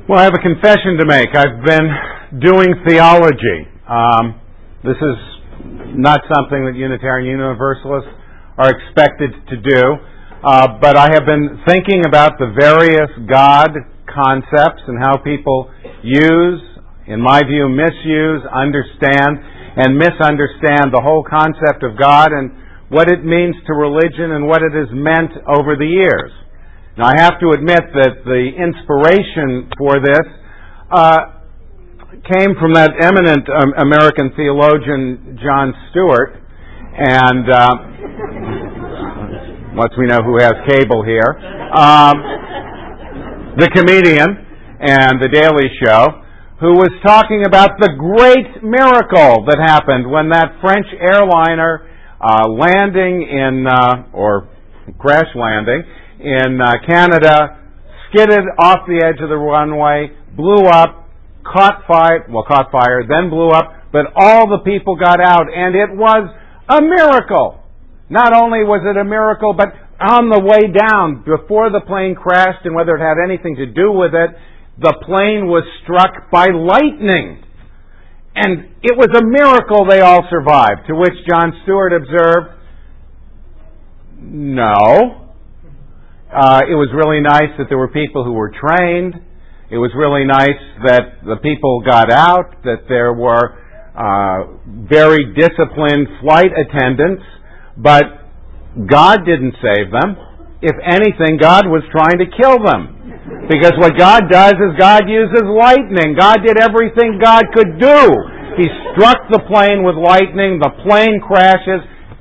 Well, I have a confession to make. I've been doing theology. This is not something that Unitarian Universalists are expected to do, but I have been thinking about the various God concepts and how people use, in my view, misuse, understand, and misunderstand the whole concept of God and what it means to religion and what it has meant over the years. Now, I have to admit that the inspiration for this came from that eminent American theologian, Jon Stewart, and once we know who has cable here, the comedian and The Daily Show, who was talking about the great miracle that happened when that French airliner landing in, or crash landing, in Canada, skidded off the edge of the runway, blew up, caught fire, then blew up, but all the people got out, and it was a miracle. Not only was it a miracle, but on the way down, before the plane crashed and whether it had anything to do with it, the plane was struck by lightning. And it was a miracle they all survived, to which Jon Stewart observed, no. It was really nice that there were people who were trained. It was really nice that the people got out, that there were very disciplined flight attendants, but God didn't save them. If anything, God was trying to kill them. Because what God does is God uses lightning. God did everything God could do. He struck the plane with lightning, the plane crashes,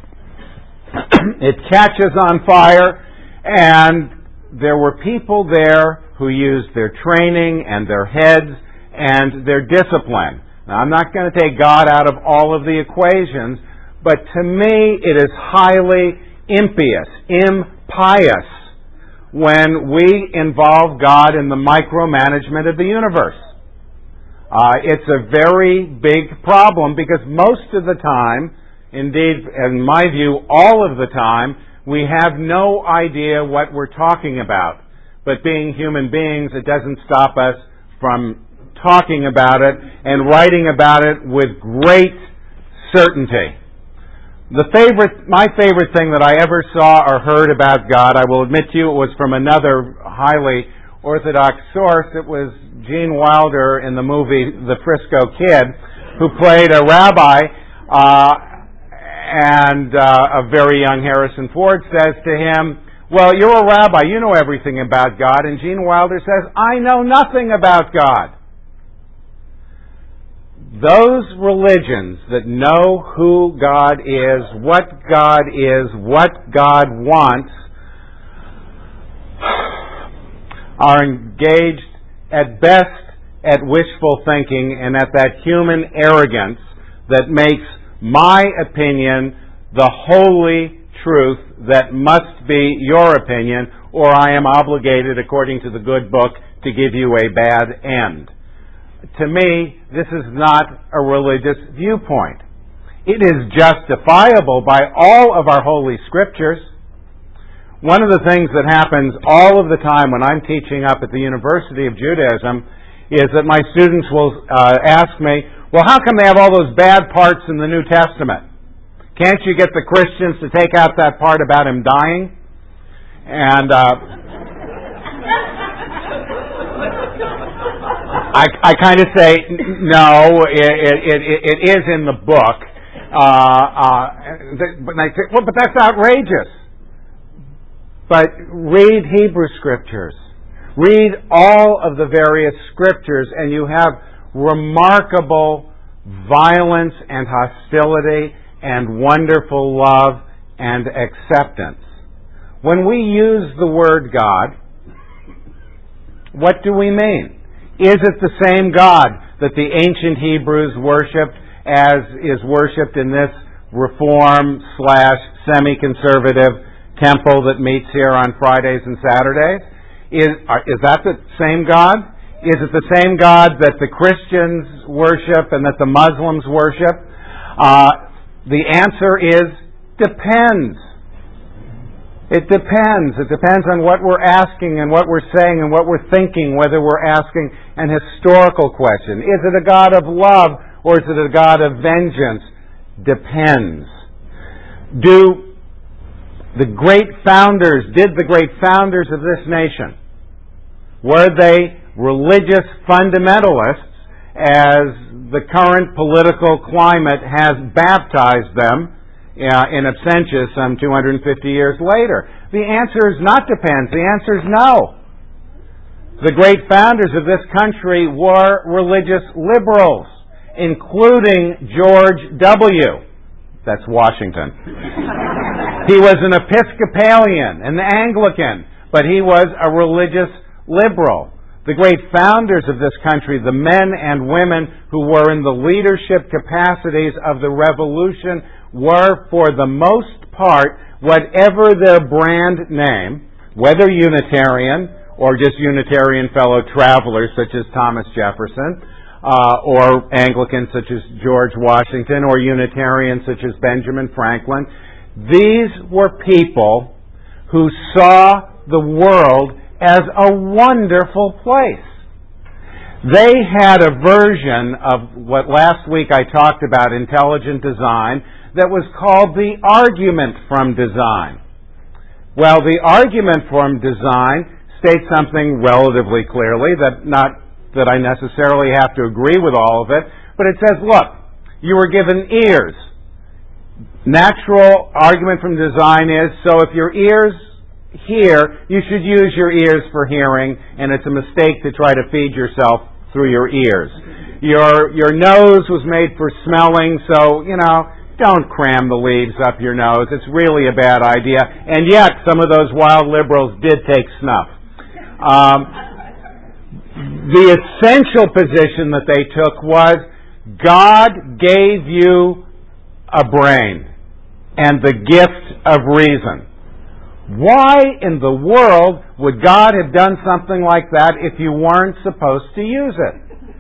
it catches on fire, and there were people there who used their training and their heads and their discipline. Now, I'm not going to take God out of all of the equations, but to me it is highly impious when we involve God in the micromanagement of the universe. It's a very big problem because most of the time, indeed, in my view, all of the time, we have no idea what we're talking about. But being human beings, it doesn't stop us from talking about it and writing about it with great certainty. My favorite thing that I ever saw or heard about God, I will admit to you, it was from another highly orthodox source. It was Gene Wilder in the movie The Frisco Kid, who played a rabbi, and a very young Harrison Ford says to him, well, you're a rabbi, you know everything about God. And Gene Wilder says, I know nothing about God. Those religions that know who God is, what God wants, are engaged at best at wishful thinking and at that human arrogance that makes my opinion the holy truth that must be your opinion, or I am obligated, according to the good book, to give you a bad end. To me, this is not a religious viewpoint. It is justifiable by all of our holy scriptures. One of the things that happens all of the time when I'm teaching up at the University of Judaism is that my students will ask me, well, how come they have all those bad parts in the New Testament? Can't you get the Christians to take out that part about him dying? And I kind of say, no, it is in the book. But I say, well, but that's outrageous. But read Hebrew Scriptures. Read all of the various Scriptures, and you have remarkable violence and hostility and wonderful love and acceptance. When we use the word God, what do we mean? Is it the same God that the ancient Hebrews worshipped as is worshipped in this reform/semi-conservative temple that meets here on Fridays and Saturdays? Is that the same God? Is it the same God that the Christians worship and that the Muslims worship? The answer is depends. It depends. It depends on what we're asking and what we're saying and what we're thinking, whether we're asking an historical question. Is it a God of love or is it a God of vengeance? Depends. Did the great founders of this nation, were they religious fundamentalists as the current political climate has baptized them in absentia some 250 years later? The answer is not depends. The answer is no. The great founders of this country were religious liberals, including George W. That's Washington. He was an Episcopalian, an Anglican, but he was a religious liberal. The great founders of this country, the men and women who were in the leadership capacities of the Revolution, were, for the most part, whatever their brand name, whether Unitarian or just Unitarian fellow travelers such as Thomas Jefferson, or Anglican such as George Washington, or Unitarian such as Benjamin Franklin. These were people who saw the world as a wonderful place. They had a version of what last week I talked about, intelligent design, that was called the argument from design. Well, the argument from design states something relatively clearly, not that I necessarily have to agree with all of it, but it says, look, you were given ears. Natural argument from design is, so if your ears hear, you should use your ears for hearing, and it's a mistake to try to feed yourself through your ears. Your nose was made for smelling, so, don't cram the leaves up your nose. It's really a bad idea. And yet, some of those wild liberals did take snuff. The essential position that they took was, God gave you a brain and the gift of reason. Why in the world would God have done something like that if you weren't supposed to use it?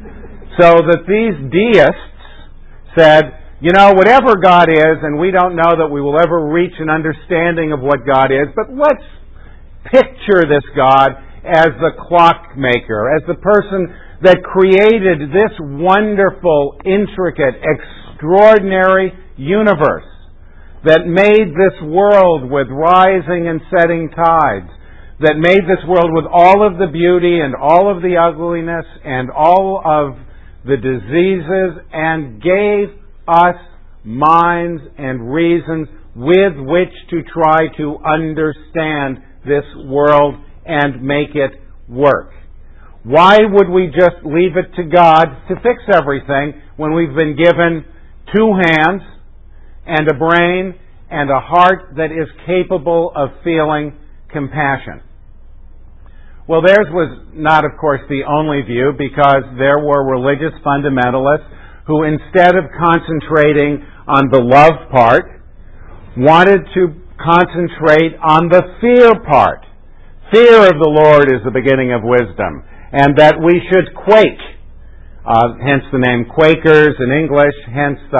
So that these deists said, whatever God is, and we don't know that we will ever reach an understanding of what God is, but let's picture this God as the clockmaker, as the person that created this wonderful, intricate, extraordinary universe, that made this world with rising and setting tides, that made this world with all of the beauty and all of the ugliness and all of the diseases, and gave us minds and reasons with which to try to understand this world and make it work. Why would we just leave it to God to fix everything when we've been given two hands and a brain and a heart that is capable of feeling compassion? Well, theirs was not, of course, the only view, because there were religious fundamentalists who, instead of concentrating on the love part, wanted to concentrate on the fear part. Fear of the Lord is the beginning of wisdom, and that we should quake. Hence the name Quakers in English, hence the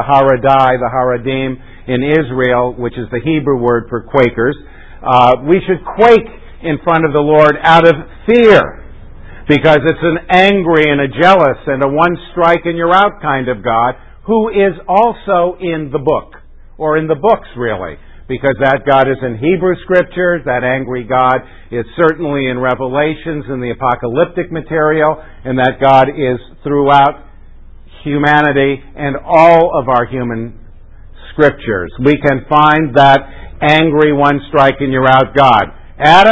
Haredim in Israel, which is the Hebrew word for Quakers. We should quake in front of the Lord out of fear, because it's an angry and a jealous and a one strike and you're out kind of God, who is also in the book, or in the books really, because that God is in Hebrew Scriptures, that angry God is certainly in Revelations, in the apocalyptic material, and that God is throughout humanity and all of our human Scriptures. We can find that angry one strike and you're out God. Adam